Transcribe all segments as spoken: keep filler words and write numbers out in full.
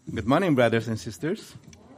Good morning, brothers and sisters.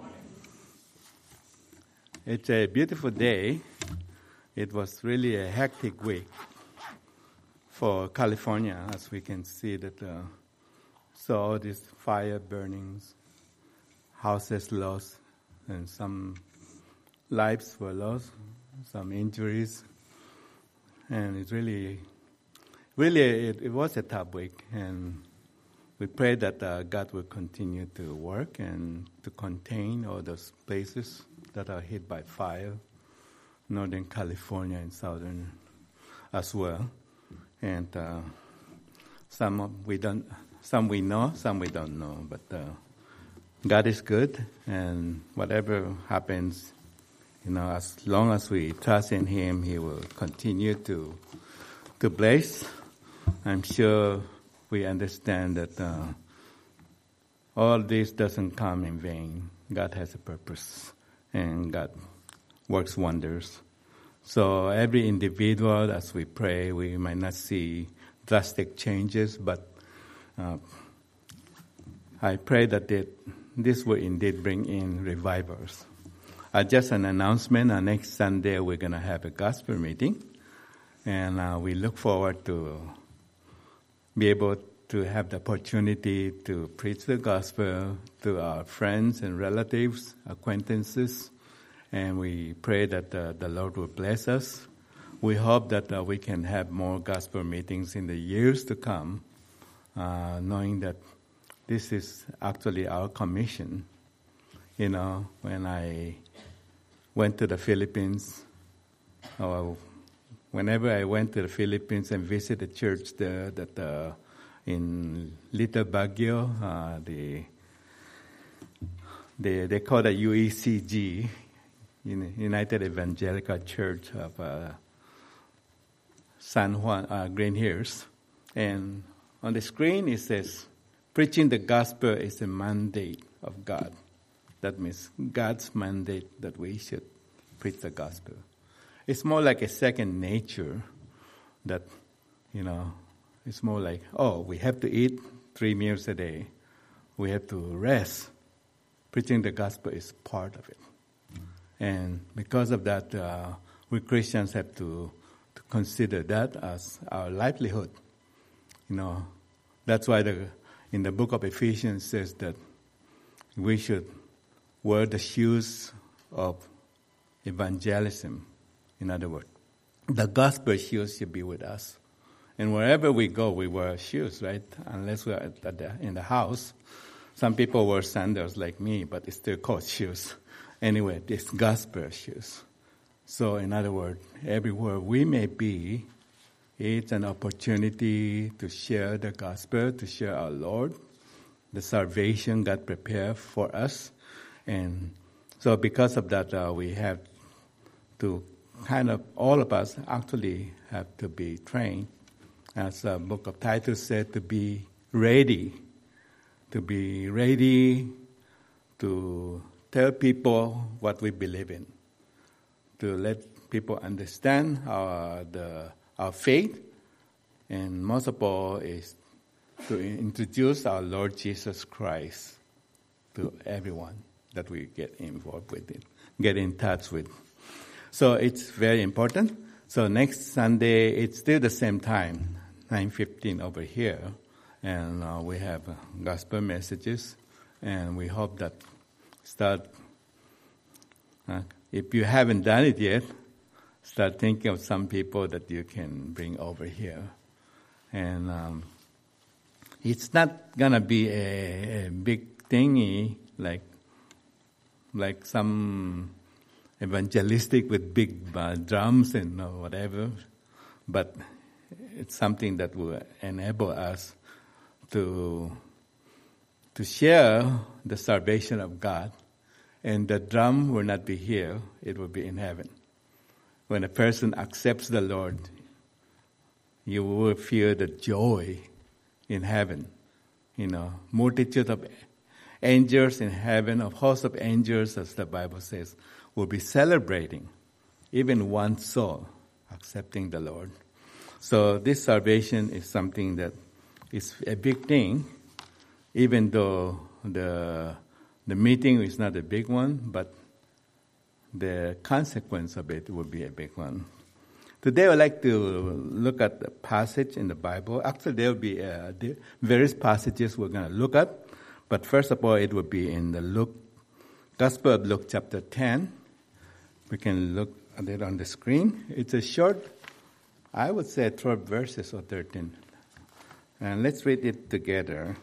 It's a beautiful day. It was really a hectic week for California, as we can see that uh, saw all these fire burnings, houses lost, and some lives were lost, some injuries, and it really, really, it, it was a tough week. And we pray that uh, God will continue to work and to contain all those places that are hit by fire, Northern California and Southern as well. And uh, some we don't, some we know, some we don't know. But uh, God is good, and whatever happens, you know, as long as we trust in Him, He will continue to to bless. I'm sure we understand that uh, all this doesn't come in vain. God has a purpose, and God works wonders. So every individual, as we pray, we might not see drastic changes, but uh, I pray that it, this will indeed bring in revivals. Uh, just an announcement, uh, next Sunday we're going to have a gospel meeting, and uh, we look forward to be able to have the opportunity to preach the gospel to our friends and relatives, acquaintances, and we pray that uh, the Lord will bless us. We hope that uh, we can have more gospel meetings in the years to come, uh, knowing that this is actually our commission. You know, when I went to the Philippines, or whenever I went to the Philippines and visited the church there, that uh, in Little Baguio, uh, the, the they call it U E C G, United Evangelical Church of uh, San Juan, uh, Green Hills, and on the screen it says, "Preaching the gospel is a mandate of God." That means God's mandate that we should preach the gospel. It's more like a second nature that, you know, it's more like, oh, we have to eat three meals a day. We have to rest. Preaching the gospel is part of it. And because of that, uh, we Christians have to, to consider that as our livelihood. You know, that's why the, in the book of Ephesians says that we should wear the shoes of evangelism. In other words, the gospel shoes should be with us. And wherever we go, we wear shoes, right? Unless we're at the, in the house. Some people wear sandals like me, but it's still called shoes. Anyway, it's gospel shoes. So in other words, everywhere we may be, it's an opportunity to share the gospel, to share our Lord, the salvation God prepared for us. And so because of that, uh, we have to kind of, all of us actually have to be trained, as the book of Titus said, to be ready, to be ready to tell people what we believe in, to let people understand our, the, our faith, and most of all is to introduce our Lord Jesus Christ to everyone that we get involved with, it, get in touch with. So it's very important. So next Sunday, it's still the same time, nine fifteen over here. And uh, we have uh, gospel messages. And we hope that start, uh, if you haven't done it yet, start thinking of some people that you can bring over here. And um, it's not going to be a, a big thingy like like some evangelistic with big uh, drums and uh, whatever, but it's something that will enable us to to share the salvation of God, and the drum will not be here, it will be in heaven. When a person accepts the Lord, you will feel the joy in heaven. You know, multitude of angels in heaven, of hosts of angels, as the Bible says, will be celebrating even one soul accepting the Lord. So this salvation is something that is a big thing, even though the the meeting is not a big one, but the consequence of it will be a big one. Today, I would like to look at the passage in the Bible. Actually, there will be uh, various passages we're going to look at. But first of all, it will be in the Luke, Gospel of Luke chapter ten. We can look at it on the screen. It's a short, I would say twelve verses or thirteen. And let's read it together.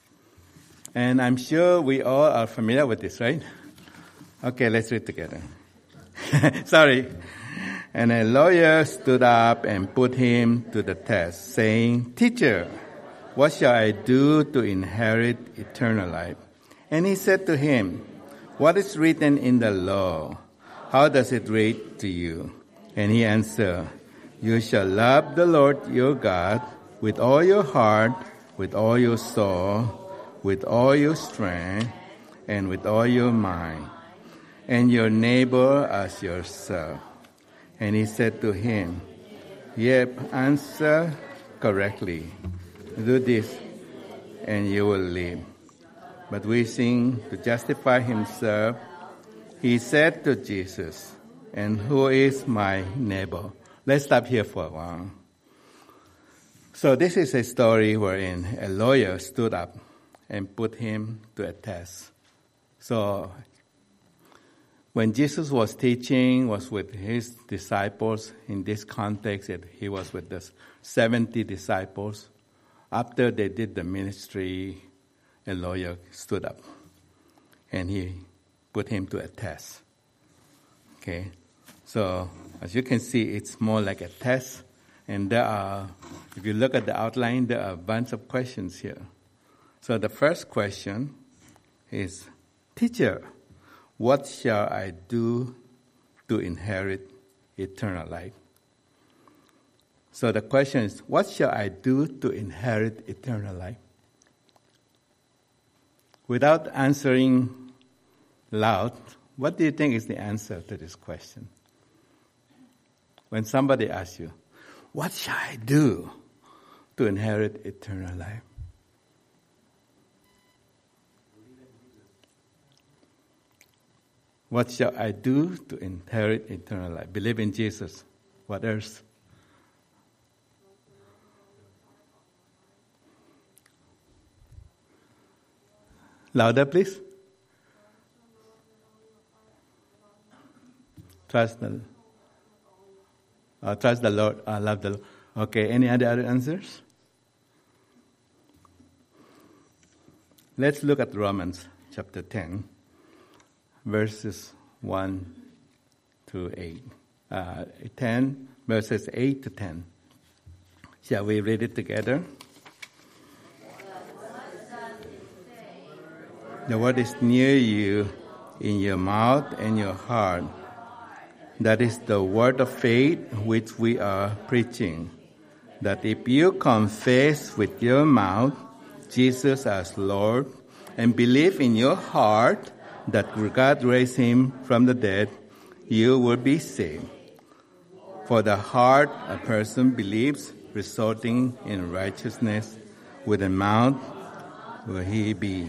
And I'm sure we all are familiar with this, right? Okay, let's read together. Sorry. And a lawyer stood up and put him to the test, saying, "Teacher, what shall I do to inherit eternal life?" And he said to him, "What is written in the law? How does it read to you?" And he answered, "You shall love the Lord your God with all your heart, with all your soul, with all your strength, and with all your mind, and your neighbor as yourself." And he said to him, "You have answered correctly. Do this, and you will live." But wishing to justify himself, he said to Jesus, "And who is my neighbor?" Let's stop here for a while. So this is a story wherein a lawyer stood up and put him to a test. So when Jesus was teaching, was with his disciples, in this context, he was with the seventy disciples. After they did the ministry, a lawyer stood up and he put him to a test. Okay, so as you can see, it's more like a test. And there are, if you look at the outline, there are a bunch of questions here. So the first question is, "Teacher, what shall I do to inherit eternal life?" So the question is, what shall I do to inherit eternal life? Without answering loud, what do you think is the answer to this question? When somebody asks you, "What shall I do to inherit eternal life?" What shall I do to inherit eternal life? Believe in Jesus. What else? Louder, please. Trust the, uh, trust the Lord. Uh, love the Lord. Okay. Any other, other answers? Let's look at Romans chapter ten. Verses one to eight. Uh, ten, verses eight to ten. Shall we read it together? The word is near you, in your mouth and your heart. That is the word of faith which we are preaching. That if you confess with your mouth Jesus as Lord and believe in your heart that God raised him from the dead, you will be saved. For the heart a person believes, resulting in righteousness, with the mouth will he be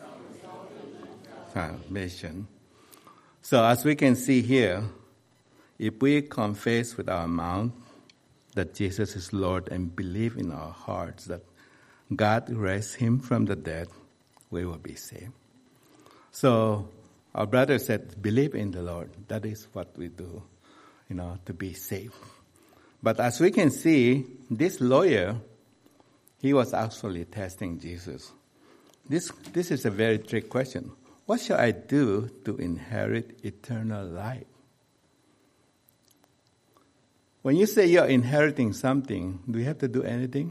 salvation. So as we can see here, if we confess with our mouth that Jesus is Lord and believe in our hearts that God raised him from the dead, we will be saved. So our brother said, believe in the Lord. That is what we do, you know, to be saved. But as we can see, this lawyer, he was actually testing Jesus. This this is a very trick question. What shall I do to inherit eternal life? When you say you're inheriting something, do you have to do anything?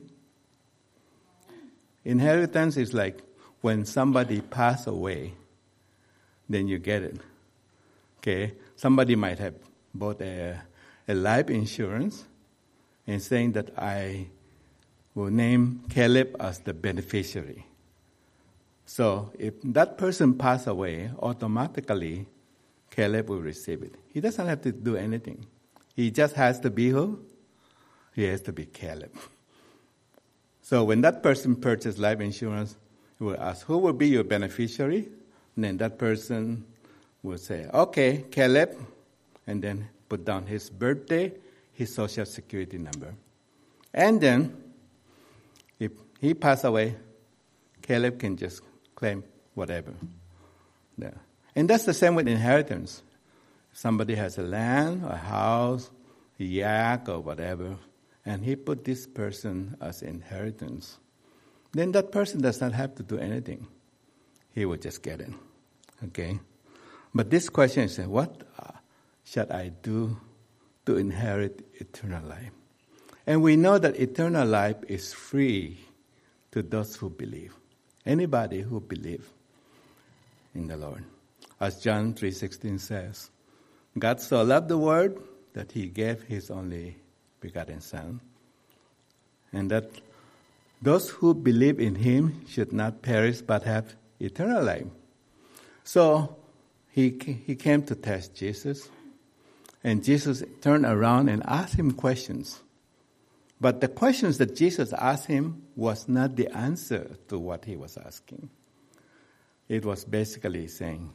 Inheritance is like when somebody passes away, then you get it. Okay? Somebody might have bought a, a life insurance and saying that I will name Caleb as the beneficiary. So if that person passes away, automatically Caleb will receive it. He doesn't have to do anything. He just has to be who? He has to be Caleb. So when that person purchased life insurance, He will ask, who will be your beneficiary? And then that person will say, okay, Caleb, and then put down his birthday, his social security number. And then, if he passed away, Caleb can just claim whatever. Yeah. And that's the same with inheritance. Somebody has a land, a house, a yak, or whatever, and he put this person as inheritance. Then that person does not have to do anything. He will just get it. Okay? But this question is, what shall I do to inherit eternal life? And we know that eternal life is free to those who believe. Anybody who believes in the Lord. As John three sixteen says, God so loved the world that he gave his only begotten Son, and that those who believe in him should not perish but have eternal life. So he he came to test Jesus, and Jesus turned around and asked him questions. But the questions that Jesus asked him was not the answer to what he was asking. It was basically saying,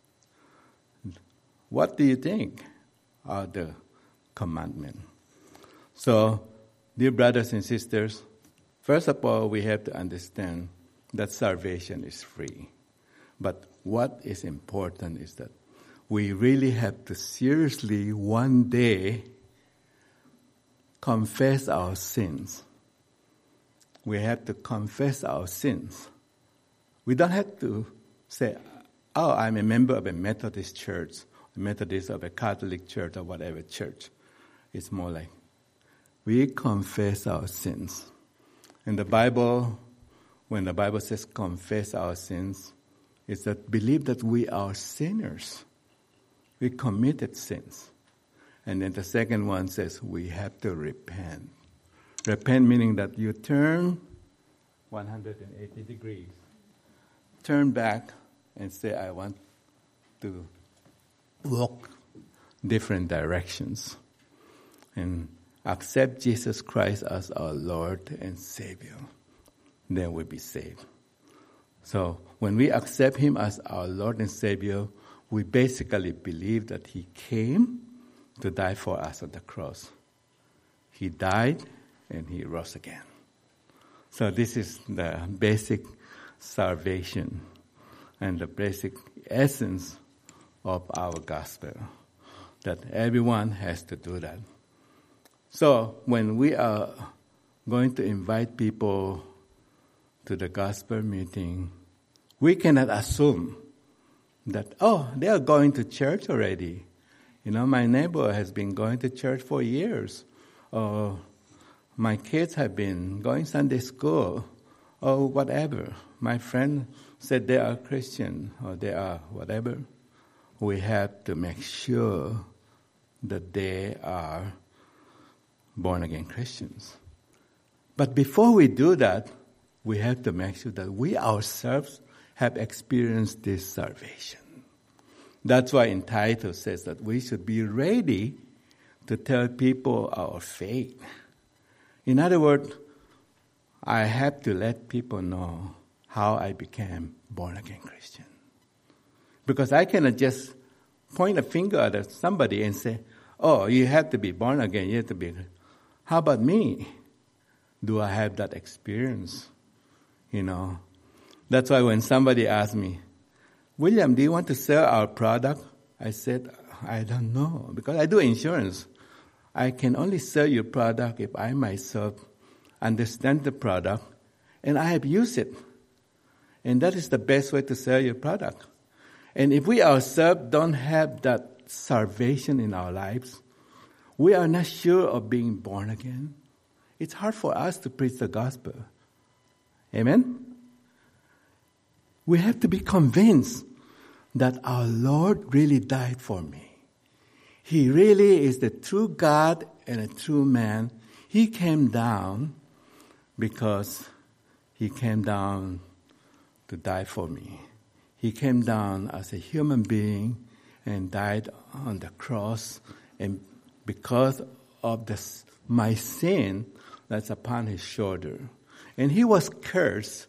what do you think are the commandments? So, dear brothers and sisters, first of all, we have to understand that salvation is free. But what is important is that we really have to seriously one day confess our sins. We have to confess our sins. We don't have to say, oh, I'm a member of a Methodist church, a Methodist of a Catholic church, or whatever church. It's more like, we confess our sins. In the Bible, when the Bible says confess our sins, it's that believe that we are sinners. We committed sins. And then the second one says we have to repent. Repent meaning that you turn one hundred eighty degrees. Turn back and say, I want to walk different directions. And accept Jesus Christ as our Lord and Savior. Then we'll be saved. So when we accept him as our Lord and Savior, we basically believe that he came to die for us on the cross. He died and he rose again. So this is the basic salvation and the basic essence of our gospel, that everyone has to do that. So when we are going to invite people to the gospel meeting, we cannot assume that, oh, they are going to church already. You know, my neighbor has been going to church for years. Or my kids have been going Sunday school. Or whatever. My friend said they are Christian or they are whatever. We have to make sure that they are born-again Christians. But before we do that, we have to make sure that we ourselves have experienced this salvation. That's why in Titus says that we should be ready to tell people our faith. In other words, I have to let people know how I became born-again Christian. Because I cannot just point a finger at somebody and say, oh, you have to be born again, you have to be. How about me? Do I have that experience? You know, that's why when somebody asks me, William, do you want to sell our product? I said, I don't know, because I do insurance. I can only sell your product if I myself understand the product and I have used it. And that is the best way to sell your product. And if we ourselves don't have that salvation in our lives, we are not sure of being born again. It's hard for us to preach the gospel. Amen? We have to be convinced that our Lord really died for me. He really is the true God and a true man. He came down because he came down to die for me. He came down as a human being and died on the cross. And because of this, my sin that's upon his shoulder. And he was cursed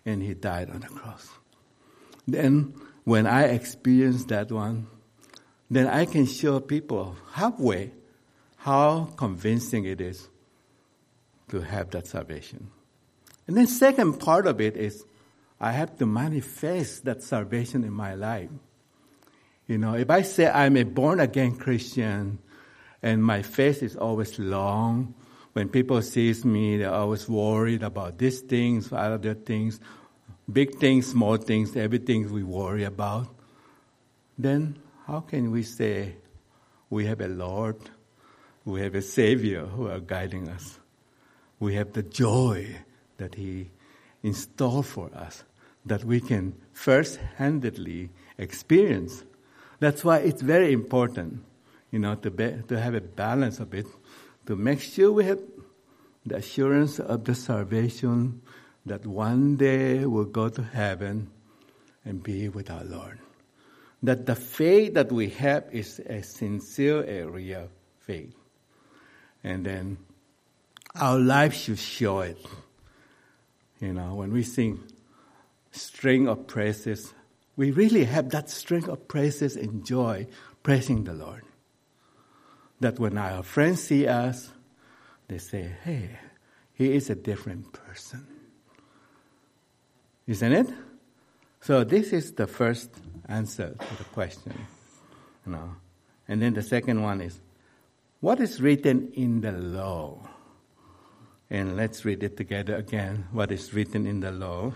and he died on the cross. Then when I experience that one, then I can show people halfway how convincing it is to have that salvation. And then second part of it is I have to manifest that salvation in my life. You know, if I say I'm a born-again Christian and my face is always long, when people see me, they're always worried about these things, other things, big things, small things, everything we worry about, then how can we say we have a Lord, we have a Savior who are guiding us? We have the joy that He installed for us, that we can first-handedly experience. That's why it's very important, you know, to be, to have a balance of it, to make sure we have the assurance of the salvation that one day we'll go to heaven and be with our Lord. That the faith that we have is a sincere, a real faith. And then our life should show it. You know, when we sing string of praises, we really have that string of praises and joy praising the Lord. That when our friends see us, they say, hey, he is a different person. Isn't it? So this is the first answer to the question. You know. And then the second one is, what is written in the law? And let's read it together again. What is written in the law?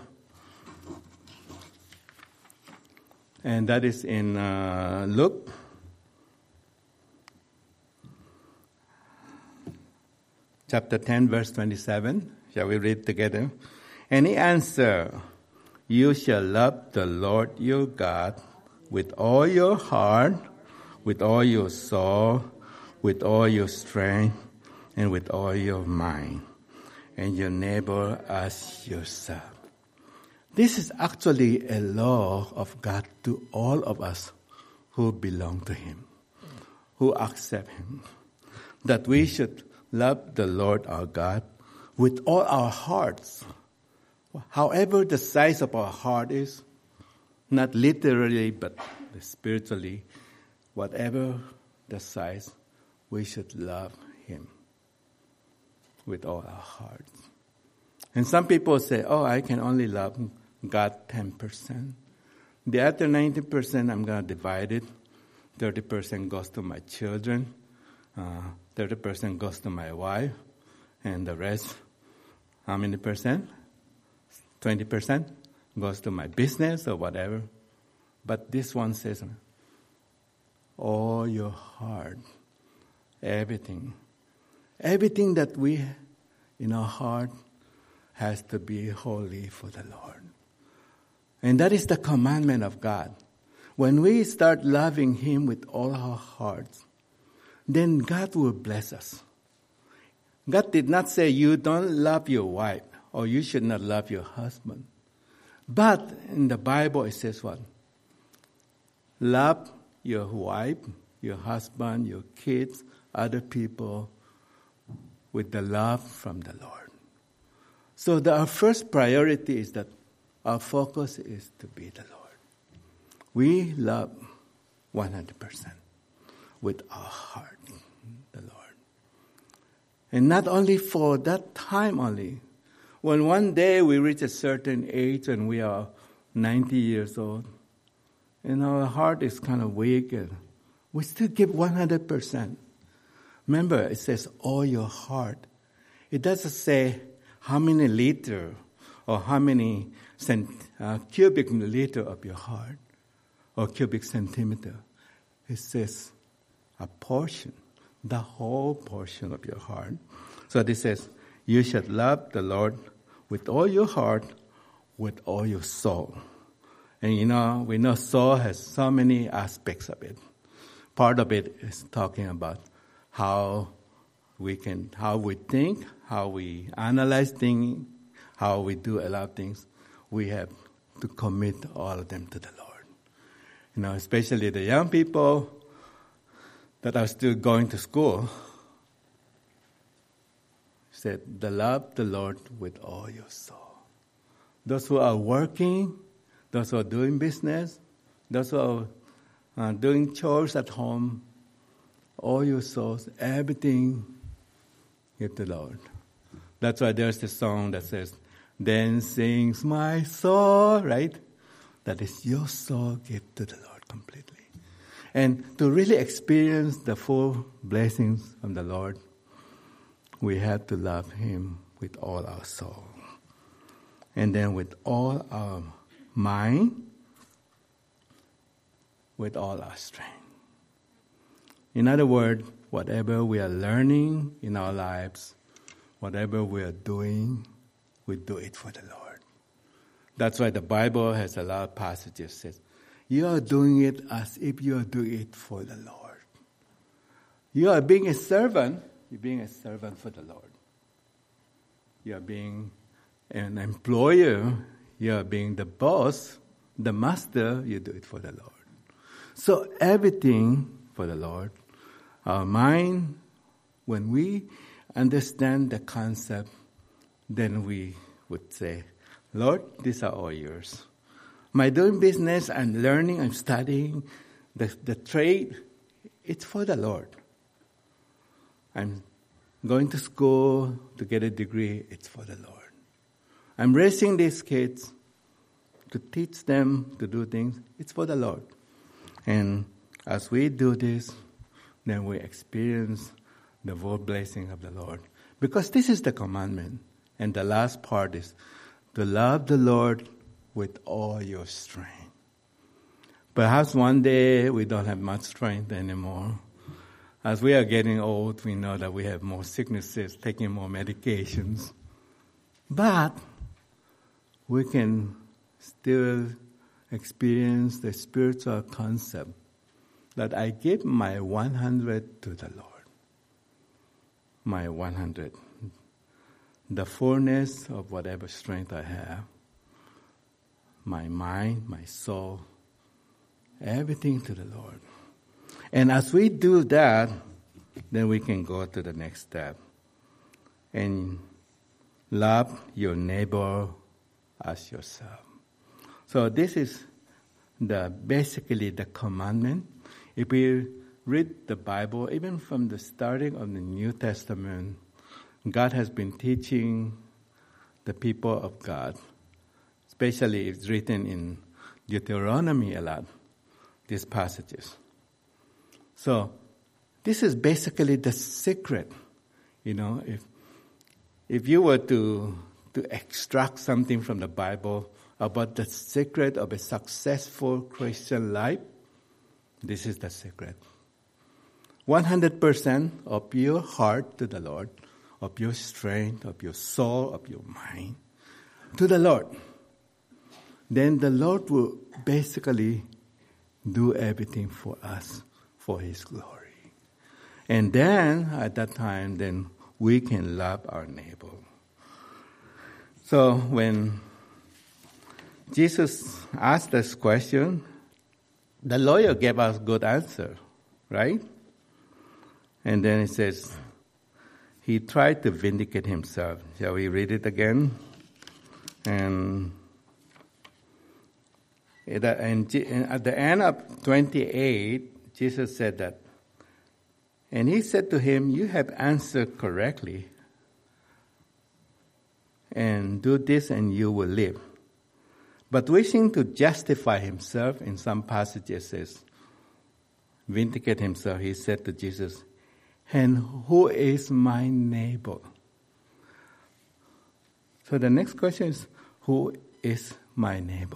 And that is in uh, Luke. Chapter ten, verse twenty-seven. Shall we read together? And he answered, you shall love the Lord your God with all your heart, with all your soul, with all your strength, and with all your mind, and your neighbor as yourself. This is actually a law of God to all of us who belong to Him, who accept Him, that we should love the Lord our God with all our hearts. However the size of our heart is, not literally but spiritually, whatever the size, we should love Him with all our hearts. And some people say, oh, I can only love God ten percent. The other ninety percent, I'm going to divide it. thirty percent goes to my children. Uh, thirty percent goes to my wife. And the rest, how many percent? twenty percent goes to my business or whatever. But this one says, all your heart, everything. Everything that we, in our heart, has to be holy for the Lord. And that is the commandment of God. When we start loving Him with all our hearts, then God will bless us. God did not say you don't love your wife or you should not love your husband. But in the Bible it says what? Love your wife, your husband, your kids, other people with the love from the Lord. So the, our first priority is that our focus is to be the Lord. We love one hundred percent with our heart, the Lord. And not only for that time only. When one day we reach a certain age and we are ninety years old, and our heart is kind of weak, and we still give one hundred percent. Remember, it says all your heart. It doesn't say how many liter or how many cent, uh, cubic milliliter of your heart or cubic centimeter. It says a portion, the whole portion of your heart. So this says, you should love the Lord with all your heart, with all your soul. And you know, we know soul has so many aspects of it. Part of it is talking about how we can, how we think, how we analyze things, how we do a lot of things. We have to commit all of them to the Lord. You know, especially the young people that are still going to school. Said, the love the Lord with all your soul. those who are working, those who are doing business, those who are uh, doing chores at home, all your souls, everything, give to the Lord. That's why there's the song that says, "Then sings my soul," right? That is your soul, give to the Lord completely. And to really experience the full blessings of the Lord, we have to love Him with all our soul. And then with all our mind, with all our strength. In other words, whatever we are learning in our lives, whatever we are doing, we do it for the Lord. That's why the Bible has a lot of passages that says, you are doing it as if you are doing it for the Lord. You are being a servant, you're being a servant for the Lord. You are being an employer, you are being the boss, the master, you do it for the Lord. So everything for the Lord. Our mind, when we understand the concept, then we would say, Lord, these are all yours. My doing business, I'm learning, I'm studying, the, the trade, it's for the Lord. I'm going to school to get a degree, it's for the Lord. I'm raising these kids to teach them to do things, it's for the Lord. And as we do this, then we experience the full blessing of the Lord. Because this is the commandment. And the last part is to love the Lord with all your strength. Perhaps one day we don't have much strength anymore. As we are getting old, we know that we have more sicknesses, taking more medications. But we can still experience the spiritual concept that I give my one hundred to the Lord. My one hundred. The fullness of whatever strength I have. My mind, my soul, everything to the Lord. And as we do that, then we can go to the next step. And love your neighbor as yourself. So this is the basically the commandment. If we read the Bible, even from the starting of the New Testament, God has been teaching the people of God. Especially it's written in Deuteronomy a lot, these passages. So this is basically the secret. You know, if if you were to to extract something from the Bible about the secret of a successful Christian life, this is the secret. one hundred percent of your heart to the Lord, of your strength, of your soul, of your mind, to the Lord. Then the Lord will basically do everything for us, for His glory. And then, at that time, then we can love our neighbor. So when Jesus asked this question, the lawyer gave us good answer, right? And then it says, he tried to vindicate himself. Shall we read it again? And at the end of twenty-eight, Jesus said that, and he said to him, you have answered correctly, and do this and you will live. But wishing to justify himself, in some passages says, vindicate himself, he said to Jesus, and who is my neighbor? So the next question is, who is my neighbor?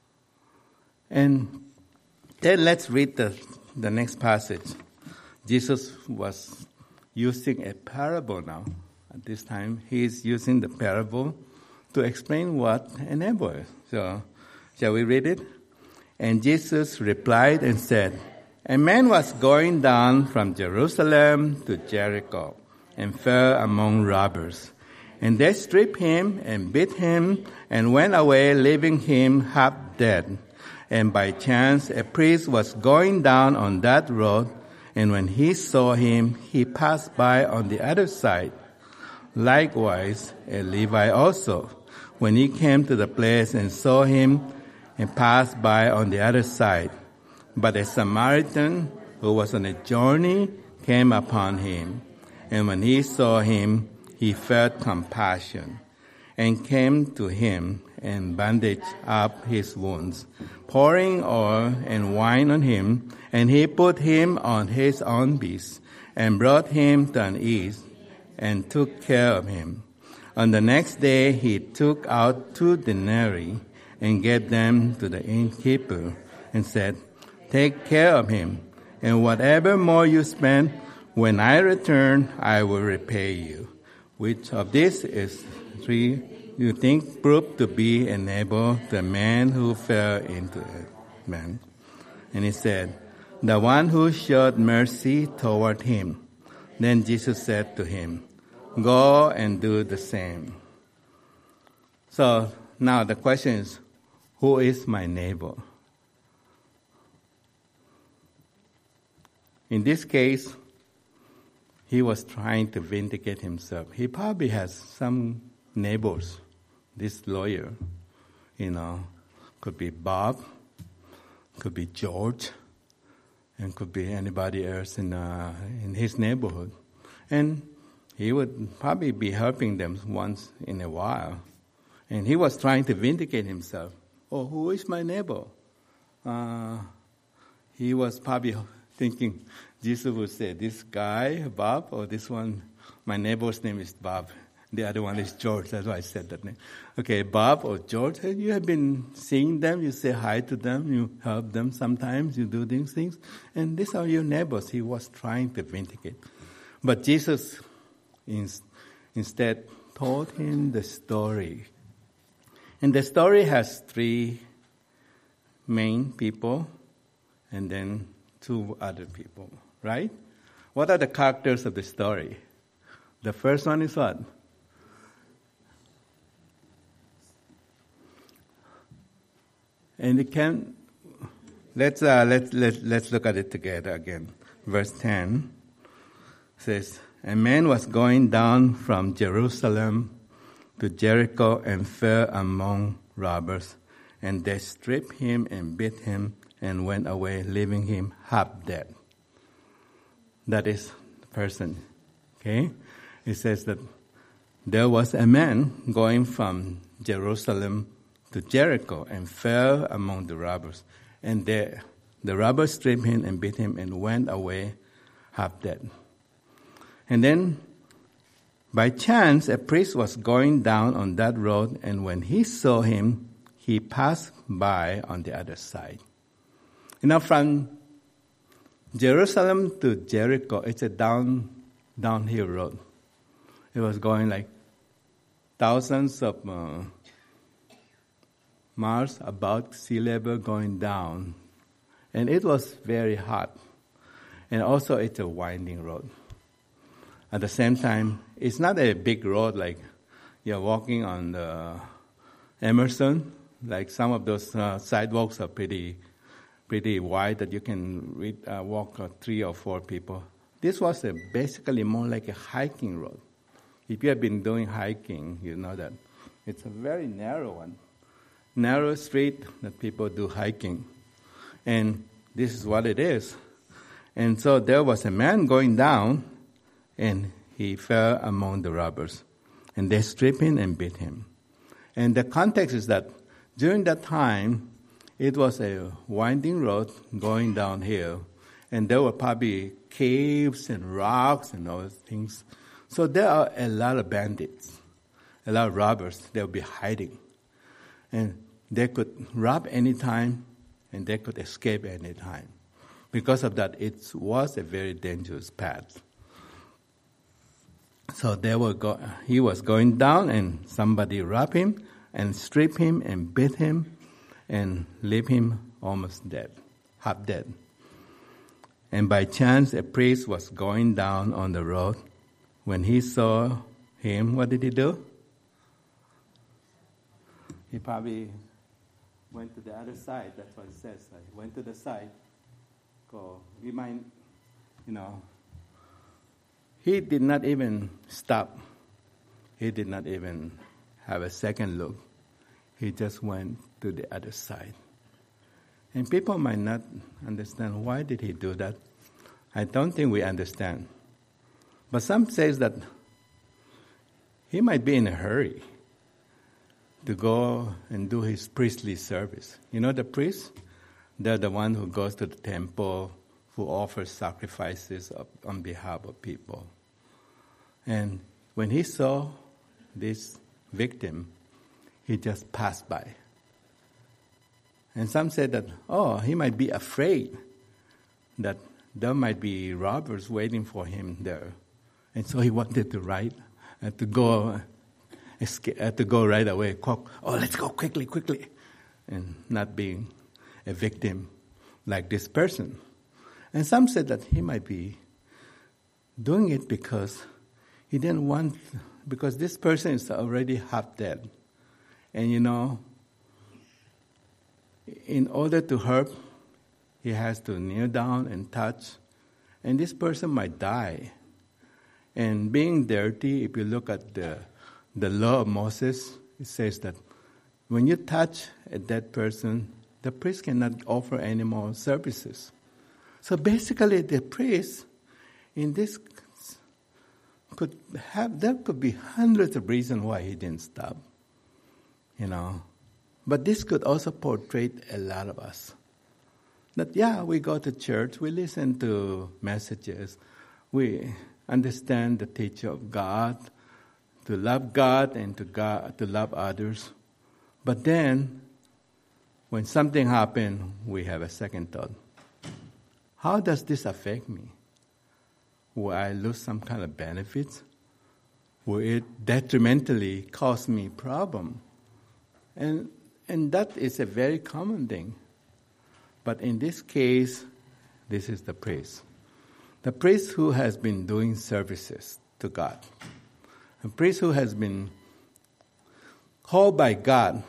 And then let's read the, the next passage. Jesus was using a parable now. At this time, he is using the parable to explain what a neighbor is. So, shall we read it? And Jesus replied and said, a man was going down from Jerusalem to Jericho and fell among robbers. And they stripped him and beat him and went away, leaving him half dead. And by chance, a priest was going down on that road, and when he saw him, he passed by on the other side. Likewise, a Levite also, when he came to the place and saw him and passed by on the other side. But a Samaritan who was on a journey came upon him, and when he saw him, he felt compassion and came to him and bandaged up his wounds, pouring oil and wine on him, and he put him on his own beast and brought him to an inn and took care of him. On the next day he took out two denarii and gave them to the innkeeper and said, "Take care of him, and whatever more you spend, when I return, I will repay you." Which of this is three you think proved to be a neighbor to the man who fell into it? Man. And he said, "The one who showed mercy toward him." Then Jesus said to him, "Go and do the same." So now the question is, who is my neighbor? In this case, he was trying to vindicate himself. He probably has some neighbors. This lawyer, you know, could be Bob, could be George, and could be anybody else in uh, in his neighborhood. And he would probably be helping them once in a while. And he was trying to vindicate himself. Oh, who is my neighbor? Uh, he was probably thinking Jesus would say, this guy, Bob, or this one, my neighbor's name is Bob. The other one is George. That's why I said that name. Okay, Bob or George, you have been seeing them. You say hi to them. You help them sometimes. You do these things. And these are your neighbors. He was trying to vindicate. But Jesus instead told him the story. And the story has three main people and then two other people, right? What are the characters of the story? The first one is what? And it can, let's, uh, let's, let's, let's look at it together again. Verse ten says, "A man was going down from Jerusalem to Jericho and fell among robbers, and they stripped him and beat him and went away, leaving him half dead." That is the person. Okay? It says that there was a man going from Jerusalem to Jericho and fell among the robbers. And they, the robbers stripped him and beat him and went away half dead. And then, by chance, a priest was going down on that road, and when he saw him, he passed by on the other side. You know, from Jerusalem to Jericho, it's a down downhill road. It was going like thousands of uh, miles above sea level going down. And it was very hot. And also it's a winding road. At the same time, it's not a big road like you're walking on the Emerson. Like some of those uh, sidewalks are pretty pretty wide that you can read, uh, walk uh, three or four people. This was a, basically more like a hiking road. If you have been doing hiking, you know that it's a very narrow one. Narrow street that people do hiking. And this is what it is. And so there was a man going down, and he fell among the robbers. And they stripped him and beat him. And the context is that during that time, it was a winding road going downhill. And there were probably caves and rocks and all those things. So there are a lot of bandits, a lot of robbers. They'll be hiding. And they could rob any time, and they could escape any time. Because of that, it was a very dangerous path. So they were go- he was going down, and somebody robbed him and stripped him and beat him and leave him almost dead, half dead. And by chance, a priest was going down on the road. When he saw him, what did he do? He probably went to the other side. That's what it says. He went to the side. Go. We might, you know, he did not even stop. He did not even have a second look. he just went to the other side. And people might not understand why did he do that. I don't think we understand. But some says that he might be in a hurry to go and do his priestly service. You know the priests? They're the one who goes to the temple, who offers sacrifices on behalf of people. And when he saw this victim, he just passed by. And some said that, oh, he might be afraid that there might be robbers waiting for him there. And so he wanted to ride, uh, to go uh, escape, uh, to go right away. Oh, let's go quickly, quickly. And not being a victim like this person. And some said that he might be doing it because he didn't want, because this person is already half dead. And you know, in order to hurt, he has to kneel down and touch. And this person might die. And being dirty, if you look at the, the law of Moses, it says that when you touch a dead person, the priest cannot offer any more services. So basically, the priest in this could have, there could be hundreds of reasons why he didn't stop, you know. But this could also portray a lot of us. That, yeah, we go to church, we listen to messages, we understand the teaching of God, to love God and to God, to love others. But then, when something happens, we have a second thought. How does this affect me? Will I lose some kind of benefits? Will it detrimentally cause me problem? And and that is a very common thing. But in this case, this is the priest. The priest who has been doing services to God. A priest who has been called by God,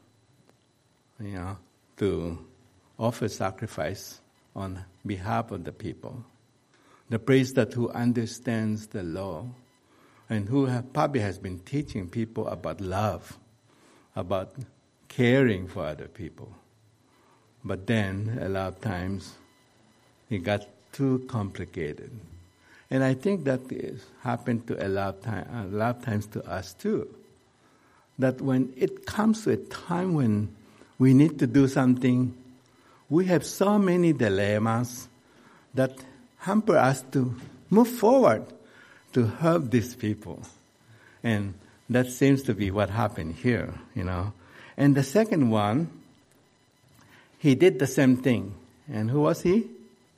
you know, to offer sacrifice on behalf of the people. The priest that who understands the law and who have, probably has been teaching people about love, about caring for other people. But then, a lot of times, it got too complicated. And I think that is happened to a lot of time, a lot of times to us too. That when it comes to a time when we need to do something, we have so many dilemmas that hamper us to move forward to help these people. And that seems to be what happened here, you know. And the second one, he did the same thing. And who was he?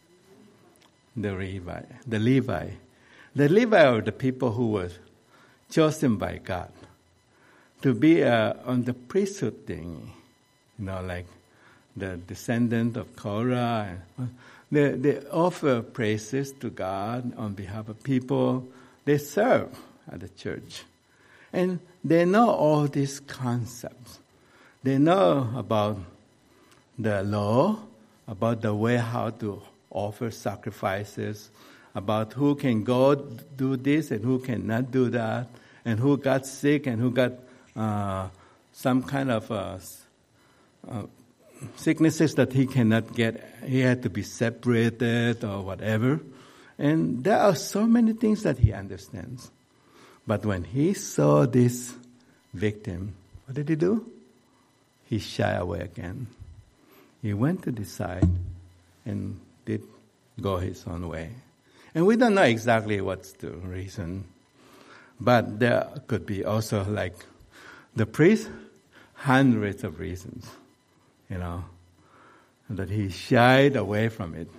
The Levi. The Levi. The Levi are the people who were chosen by God to be uh, on the priesthood thing, you know, like the descendant of Korah. They, they offer praises to God on behalf of people. They serve at the church. And they know all these concepts. They know about the law, about the way how to offer sacrifices, about who can go do this and who cannot do that, and who got sick and who got uh, some kind of uh, uh, sicknesses that he cannot get. He had to be separated or whatever. And there are so many things that he understands. But when he saw this victim, what did he do? He shied away again. He went to the side and did go his own way. And we don't know exactly what's the reason. But there could be also, like the priest, hundreds of reasons, you know, that he shied away from it.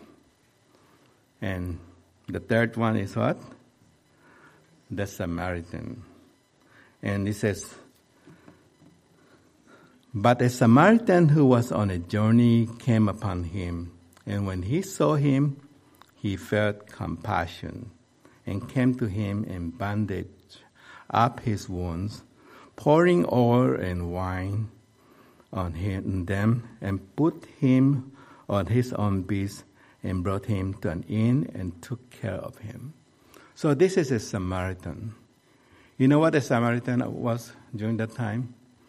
And the third one is what? The Samaritan. And he says, but a Samaritan who was on a journey came upon him, and when he saw him, he felt compassion and came to him and bandaged up his wounds, pouring oil and wine on him, them, and put him on his own beast and brought him to an inn and took care of him. So this is a Samaritan. You know what a Samaritan was during that time?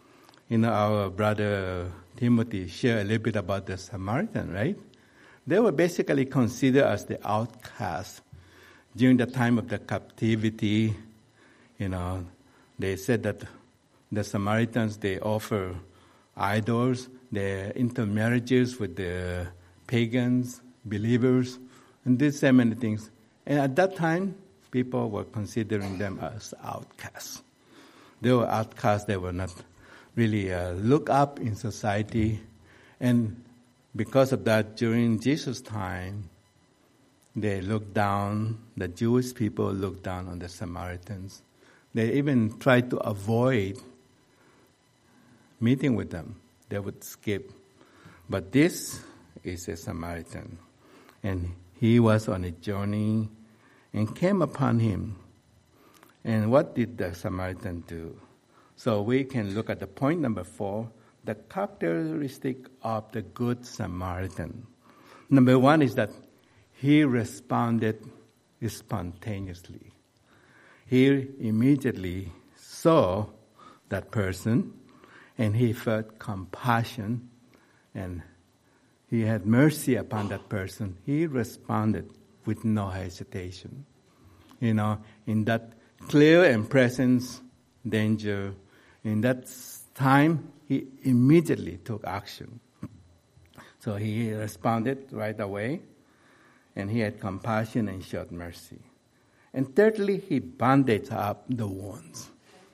you know, our brother Timothy shared a little bit about the Samaritan, right? They were basically considered as the outcasts during the time of the captivity. You know, they said that the Samaritans, they offer idols, their intermarriages with the pagans, believers, and did so many things. And at that time, people were considering them as outcasts. They were outcasts. They were not really uh, looked up in society. And because of that, during Jesus' time, they looked down, the Jewish people looked down on the Samaritans. They even tried to avoid meeting with them. They would skip. But this is a Samaritan. And he was on a journey and came upon him. And what did the Samaritan do? So we can look at the point number four, the characteristic of the Good Samaritan. Number one is that he responded spontaneously. He immediately saw that person, and he felt compassion, and he had mercy upon that person. He responded with no hesitation. You know, in that clear and present danger, in that time, he immediately took action. So he responded right away, and he had compassion and showed mercy. And thirdly, he bandaged up the wounds.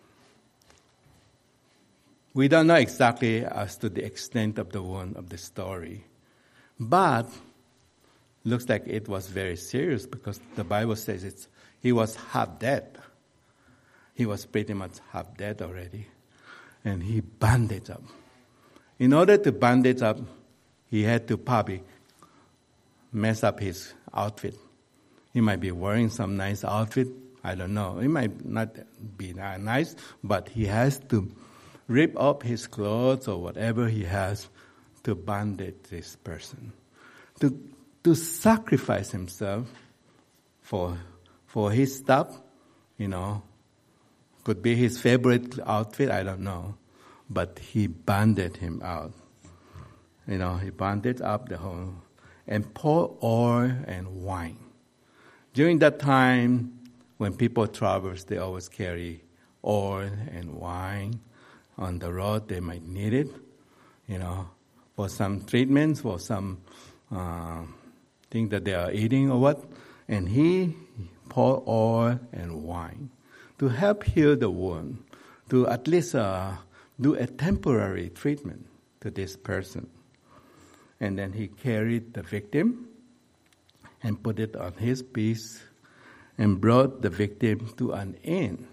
We don't know exactly as to the extent of the wound of the story, but looks like it was very serious because the Bible says it's he was half dead. He was pretty much half dead already, and he bandaged up. In order to bandage up, he had to probably mess up his outfit. He might be wearing some nice outfit. I don't know. It might not be that nice, but he has to rip up his clothes or whatever he has to bandage this person. To to sacrifice himself for for his stuff, you know, could be his favorite outfit, I don't know. But he bandaged him out. You know, he bandaged up the whole and poured oil and wine. During that time, when people travel, they always carry oil and wine. On the road, they might need it, you know, for some treatments, for some uh, thing that they are eating or what. And he poured oil and wine to help heal the wound, to at least uh, do a temporary treatment to this person. And then he carried the victim and put it on his beast and brought the victim to an inn.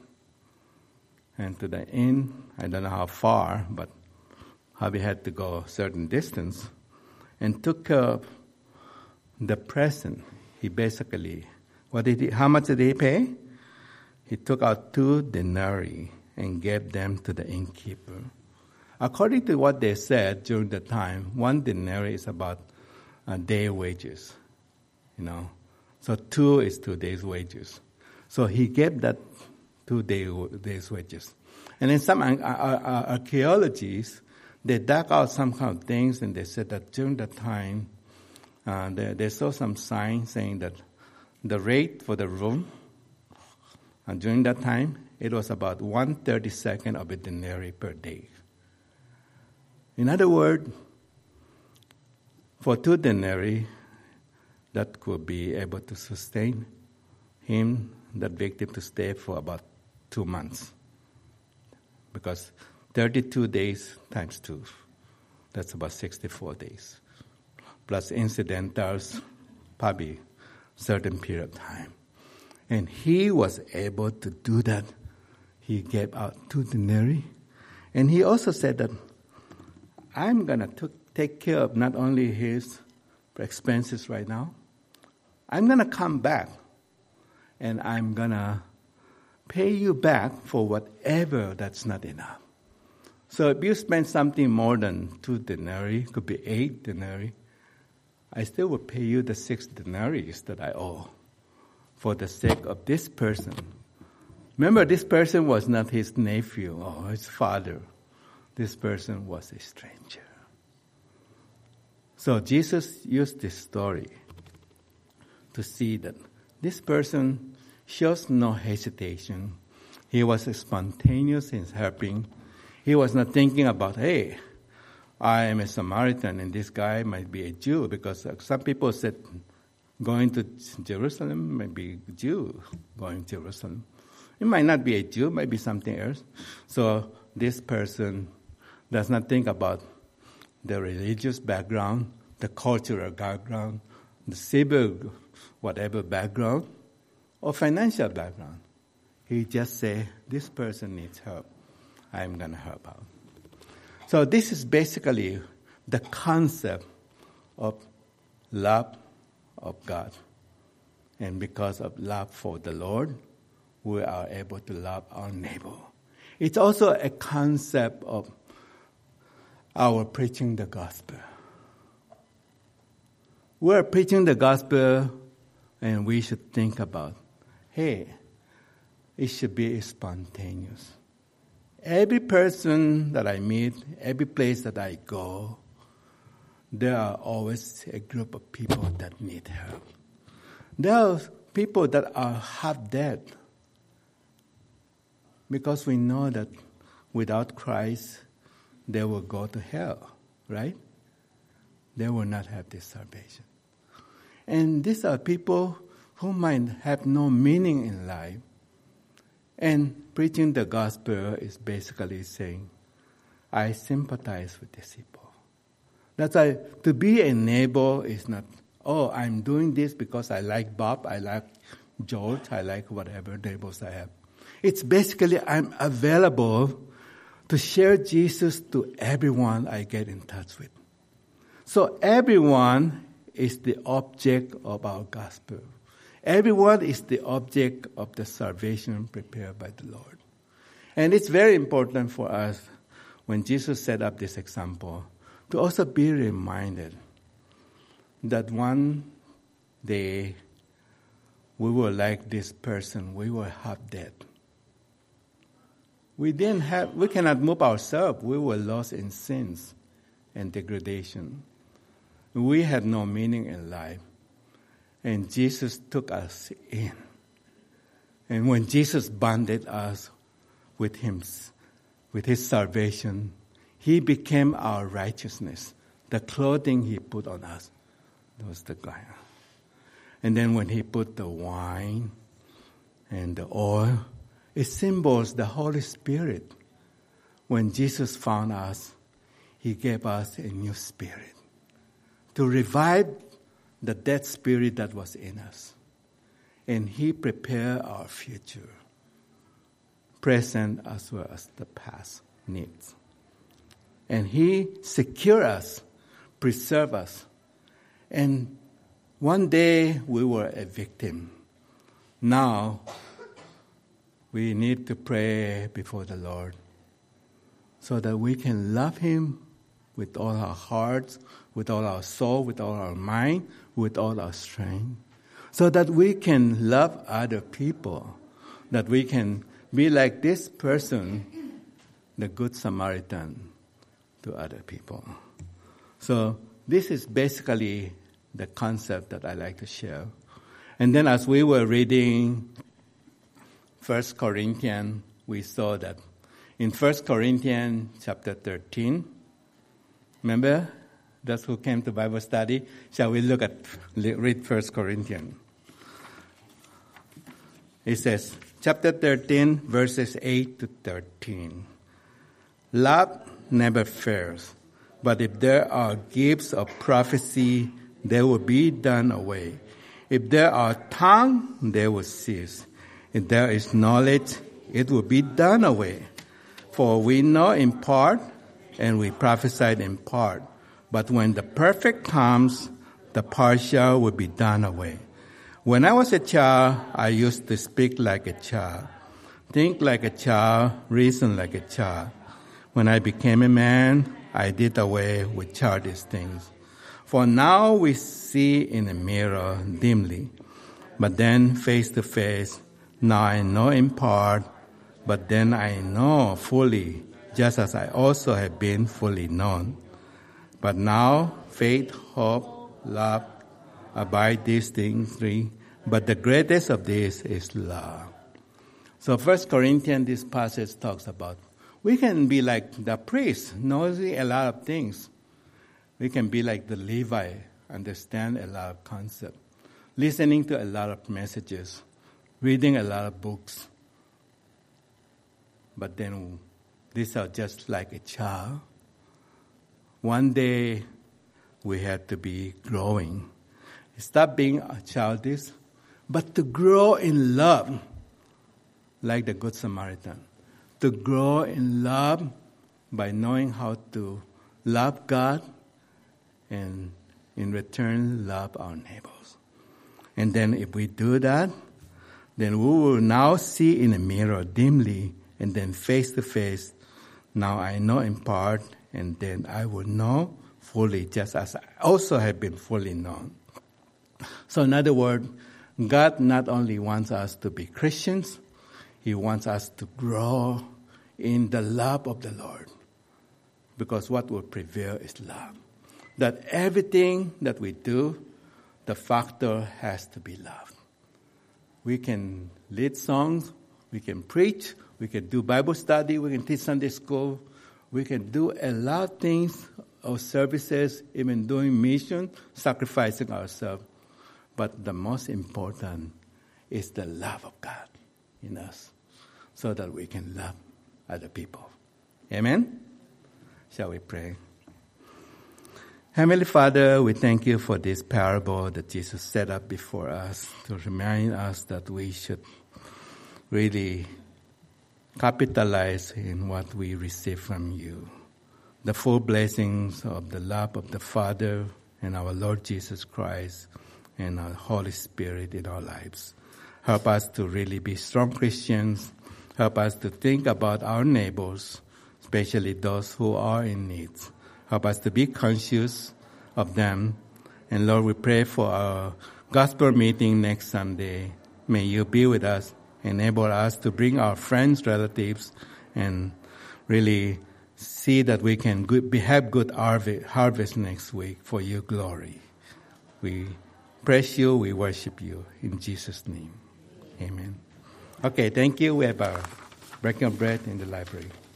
And to the inn, I don't know how far, but Javi had to go a certain distance, and took care of the present. He basically, what did he, how much did he pay? He took out two denarii and gave them to the innkeeper. According to what they said during the time, one denarii is about a day wages, you know. So two is two days' wages. So he gave that two day, days' wages. And in some archaeologies, they dug out some kind of things, and they said that during that time, uh, they, they saw some signs saying that the rate for the room, and during that time, it was about one thirty-second of a denarii per day. In other words, for two denarii, that could be able to sustain him, that victim, to stay for about two months. Because thirty-two days times two, that's about sixty-four days. Plus incidentals, probably certain period of time. And he was able to do that. He gave out two denarii. And he also said that, I'm going to take care of not only his expenses right now, I'm going to come back and I'm going to pay you back for whatever that's not enough. So if you spend something more than two denarii, could be eight denarii, I still will pay you the six denarii that I owe for the sake of this person. Remember, this person was not his nephew or his father. this person was a stranger. So Jesus used this story to see that this person shows no hesitation. He was spontaneous in helping. He was not thinking about, hey, I am a Samaritan and this guy might be a Jew, because some people said going to Jerusalem might be a Jew going to Jerusalem. It might not be a Jew, it might be something else. So this person does not think about the religious background, the cultural background, the civil whatever background, or financial background. He just say, this person needs help. I'm going to help out. So this is basically the concept of love of God. And because of love for the Lord, we are able to love our neighbor. It's also a concept of our preaching the gospel. We're preaching the gospel, and we should think about, hey, it should be spontaneous. Every person that I meet, every place that I go, there are always a group of people that need help. There are people that are half dead, because we know that without Christ, they will go to hell, right? They will not have this salvation. And these are people who might have no meaning in life. And preaching the gospel is basically saying, I sympathize with these people. That's why to be a neighbor is not, oh, I'm doing this because I like Bob, I like George, I like whatever neighbors I have. It's basically I'm available to share Jesus to everyone I get in touch with. So everyone is the object of our gospel. Everyone is the object of the salvation prepared by the Lord. And it's very important for us, when Jesus set up this example, to also be reminded that one day we were like this person, we were half dead. We didn't have, we cannot move ourselves. We were lost in sins and degradation. We had no meaning in life. And Jesus took us in. And when Jesus bonded us with him, with his salvation, he became our righteousness. The clothing he put on us was the garment. And then when he put the wine and the oil, it symbols the Holy Spirit. When Jesus found us, he gave us a new spirit to revive the dead spirit that was in us. And he prepared our future, present as well as the past needs. And he secured us, preserved us. And one day we were a victim. Now we need to pray before the Lord so that we can love him with all our hearts, with all our soul, with all our mind, with all our strength, so that we can love other people, that we can be like this person, the Good Samaritan, to other people. So this is basically the concept that I like to share. And then as we were reading First Corinthians, we saw that in First Corinthians chapter thirteen, remember, those who came to Bible study, shall we look at, read First Corinthians. It says, chapter thirteen, verses eight to thirteen. Love never fails, but if there are gifts of prophecy, they will be done away. If there are tongues, they will cease. If there is knowledge, it will be done away. For we know in part, and we prophesied in part. But when the perfect comes, the partial will be done away. When I was a child, I used to speak like a child, think like a child, reason like a child. When I became a man, I did away with childish things. For now we see in a mirror dimly, but then face to face. Now I know in part, but then I know fully, just as I also have been fully known. But now faith, hope, love, abide these things three, but the greatest of these is love. So First Corinthians, this passage talks about, we can be like the priest, knowing a lot of things. We can be like the Levi, understand a lot of concepts, listening to a lot of messages, reading a lot of books. But then these are just like a child. One day we have to be growing. Stop being childish, but to grow in love, like the Good Samaritan. To grow in love by knowing how to love God and in return love our neighbors. And then if we do that, then we will now see in a mirror dimly and then face to face. Now I know in part and then I will know fully just as I also have been fully known. So in other words, God not only wants us to be Christians, He wants us to grow in the love of the Lord. Because what will prevail is love. That everything that we do, the factor has to be love. We can lead songs, we can preach, we can do Bible study, we can teach Sunday school, we can do a lot of things, or services, even doing mission, sacrificing ourselves. But the most important is the love of God in us, so that we can love other people. Amen? Shall we pray? Heavenly Father, we thank you for this parable that Jesus set up before us to remind us that we should really capitalize in what we receive from you. The full blessings of the love of the Father and our Lord Jesus Christ and our Holy Spirit in our lives. Help us to really be strong Christians. Help us to think about our neighbors, especially those who are in need. Help us to be conscious of them. And Lord, we pray for our gospel meeting next Sunday. May you be with us, enable us to bring our friends, relatives, and really see that we can good, be, have good harvest, harvest next week for your glory. We praise you, we worship you. In Jesus' name, amen. Okay, thank you. We have our breaking of bread in the library.